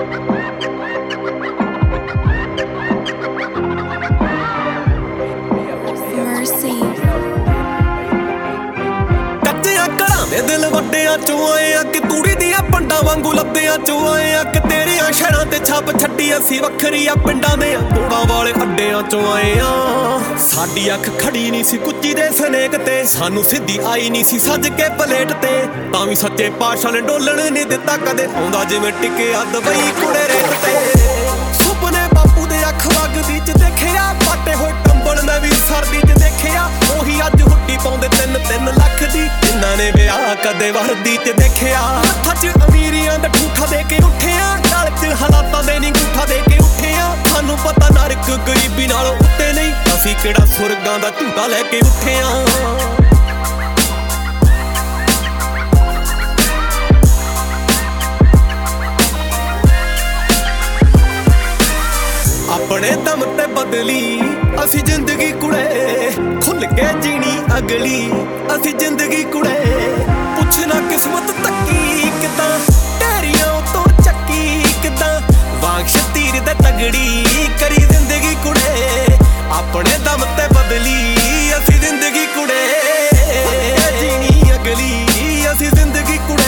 दिल वड्डियां चों आए आ कि तूड़ी दियां पंडां वांगू लद्दियां चों आए आ कि तेरियां शहरां ते छप छड्डी असीं वखरी आ पिंडां दे मोड़ां वाले अड्डियां चों आए आ। साडी अख खड़ी नहीं सी कुच्ची दे सनेक ते सानू सिद्धी आई नहीं सी सज के पलेट ते तां वी सच्चे पातशाह ने डोलण नहीं दित्ता कदे आउंदा जिवें टिकिया दुबई कुड़े रेत ते। सुपने बापू दे अख वगदी च देखिया पाटे होए टंबल मैं वी सरदी च देखिया ओही अज हुड्डी पाउंदे 3-3 लख दी जिन्हां ने विआह कदे वर्दी च देखिया। हत्थां च अमीरियां दा ठूठा दे के उठिया गल च हालातां दे नी अंगूठा दे के उठिया सानू पता नरक गरीबी नालों उत्ते नहीं असीं किहड़ा सुरगां दा झूटा लैके उठिया। अपने दम ते बदली असी जिंदगी कुड़े खुल के जीनी अगली असी जिंदगी कुड़े पुछना किस्मत तकी किदां ढेरियां तो चक्की किदां वांग शतीर दे तगड़ी करी जिंदगी कुड़े। अपने दम ते बदली असी जिंदगी कुड़े जीनी अगली असी जिंदगी कुड़े।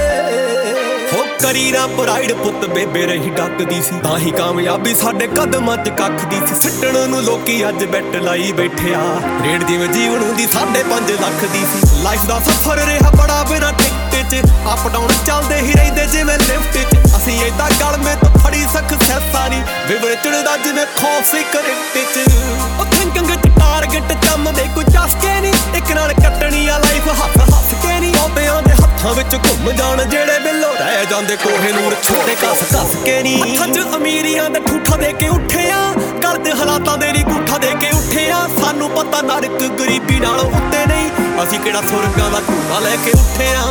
करी ना प्राइड पुत बेबे रही डकदी सी तां ही कामयाबी साडे कदमां च कखदी सी सिੱਟਣ ਨੂੰ ਲੋਕੀ ਅੱਜ ਬੈਟ ਲਾਈ ਬੈਠਿਆ ਰੇਡ ਜਿਵੇਂ ਜੀਵਨ ਹੁੰਦੀ 5.5 ਲੱਖ ਦੀ ਸੀ। ਲਾਈਫ ਦਾ ਸਫ਼ਰ ਰਿਹਾ ਬੜਾ ਬਿਨਾਂ ਟਿਕਟ ਚ ਅਪ ਡਾਊਨ ਚੱਲਦੇ ਹੀ ਰਹਿੰਦੇ ਜਿਵੇਂ ਲਿਫਟ ਚ ਅਸੀਂ ਏਦਾਂ ਗਲਮੇ ਤੋਂ ਫੜੀ ਸਕਸੈਸਾਂ ਨਹੀਂ ਵਿਵਰ ਚੜਦਾ ਜਿਵੇਂ ਖੌਫ ਸੀ ਕ੍ਰਿਕਟ ਚ। ਉਹ ਥਿੰਕਿੰਗ ਚ ਟਾਰਗੇਟ ਚੰਮਦੇ ਕੋਈ ਚਸਕੇ ਨਹੀਂ ਇੱਕ ਨਾਲ ਕੱਟਣੀ ਆ ਲਾਈਫ ਹੱਸ ਕੇ ਨਹੀਂ ਆਉਂਦਿਆਂ ਦੇ ਹੱਥਾਂ ਵਿੱਚ ਘੁੰਮ ਜਾਣ ਜਿਹੜੇ ਬਿੱਲੋ ਰਹਿ ਜਾਂਦੇ ਕੋਹੇ ਨੂਰ ਛੋਟੇ ਘਸ ਕੇ ਨਹੀਂ। ਹੱਥਾਂ 'ਚ ਅਮੀਰੀਆਂ ਦੇ ਠੂਠਾ ਦੇ ਕੇ ਉੱਠਿਆ ਕਰਦੇ ਹਾਲਾਤਾਂ ਦੇ ਨੀ ਗੂਠਾ ਦੇ ਕੇ ਉੱਠਿਆ ਸਾਨੂੰ ਪਤਾ ਨਰਕ ਗਰੀਬੀ ਨਾਲੋਂ ਉੱਤੇ ਨਹੀਂ ਅਸੀਂ ਕਿਹੜਾ ਸੁਰਗਾਂ ਦਾ ਝੂਟਾ ਲੈ ਕੇ ਉੱਠਿਆ।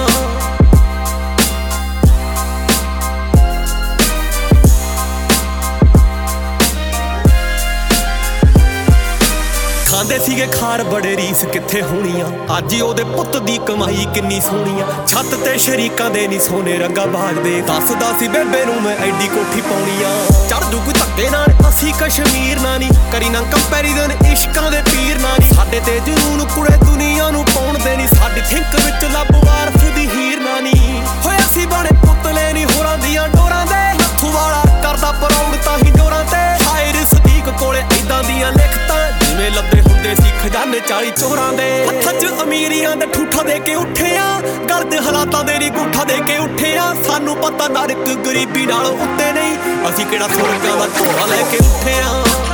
ਖਾਂਦੇ ਸੀਗੇ ਖਾਰ ਬੜੇ ਰੀਸ ਕਿੱਥੇ ਹੋਣੀਆਂ ਅੱਜ ਹੀ ਉਹਦੇ ਪੁੱਤ ਦੀ ਕਮਾਈ ਕਿੰਨੀ ਸੋਹਣੀ ਆ। ਛੱਤ ਤੇ ਸ਼ਰੀਕਾਂ ਦੇ ਨੀ ਸੋਨੇ ਰੰਗਾ ਬਾਗਦੇ ਦੱਸਦਾ ਸੀ ਬੇਬੇ ਨੂੰ ਮੈਂ ਐਡੀ ਕੋਠੀ ਪਾਉਣੀ ਆ। ਚੜ ਜੂ ਕੋਈ ਧੱਕੇ ਨਾਲ ਅਸੀਂ ਕਸ਼ਮੀਰ ਨਾ ਨੀ ਕਰੀ ਨਾ ਕੰਪੈਰੀਜ਼ਨ ਇਸ਼ਕਾਂ ਦੇ ਪੀਰ ਨਾ ਨੀ ਸਾਡੇ ਤੇ ਜਨੂਨ ਕੁੜੇ ਦੁਨੀਆ ਨੂੰ ਪਾਉਣ ਦੇ ਨੀ ਸਾਡੀ ਥਿੰਕ ਵਿੱਚ ਲੱਭ ਵਾਰਸ ਦੀ ਹੀਰ ਨਾ ਨੀ ਹੋਏ ਅਸੀਂ ਬਣੇ ਪੁੱਤਲੇ ਨੀ ਹੋਰਾਂ ਦੀਆਂ ਡੋਰਾਂ ਦੇ ਨੱਥੂ ਵਾਲਾ ਕਰਦਾ ਪਰਾਉਡ ਤਾਂ ਹੀ ਡੋਰਾਂ ਤੇ ਹਾਇਰ ਸਦੀਕ ਕੋਲੇ ਏਦਾਂ ਦੀਆਂ ਲਿਖਤਾਂ ਜਿਵੇਂ ਲੱਦੇ ਹੁੰਦੇ ਸੀ ਖਜ਼ਾਨੇ 40 ਚੋਰਾਂ ਦੇ। ਹੱਥਾਂ 'ਚ ਅਮੀਰੀਆਂ ਦੇ ਠੂਠਾ ਦੇ ਕੇ ਉੱਠਿਆ ਗਲਤ ਹਾਲਾਤਾਂ ਦੇ ਨੀ ਗੂਠਾ ਦੇ ਕੇ ਉੱਠਿਆ ਸਾਨੂੰ ਪਤਾ ਨਰਕ ਗਰੀਬੀ ਨਾਲੋਂ ਉੱਤੇ ਨਹੀਂ ਅਸੀਂ ਕਿਹੜਾ ਸੁਰਗਾਂ ਦਾ ਝੋਲਾ ਲੈ ਕੇ ਉੱਠਿਆ।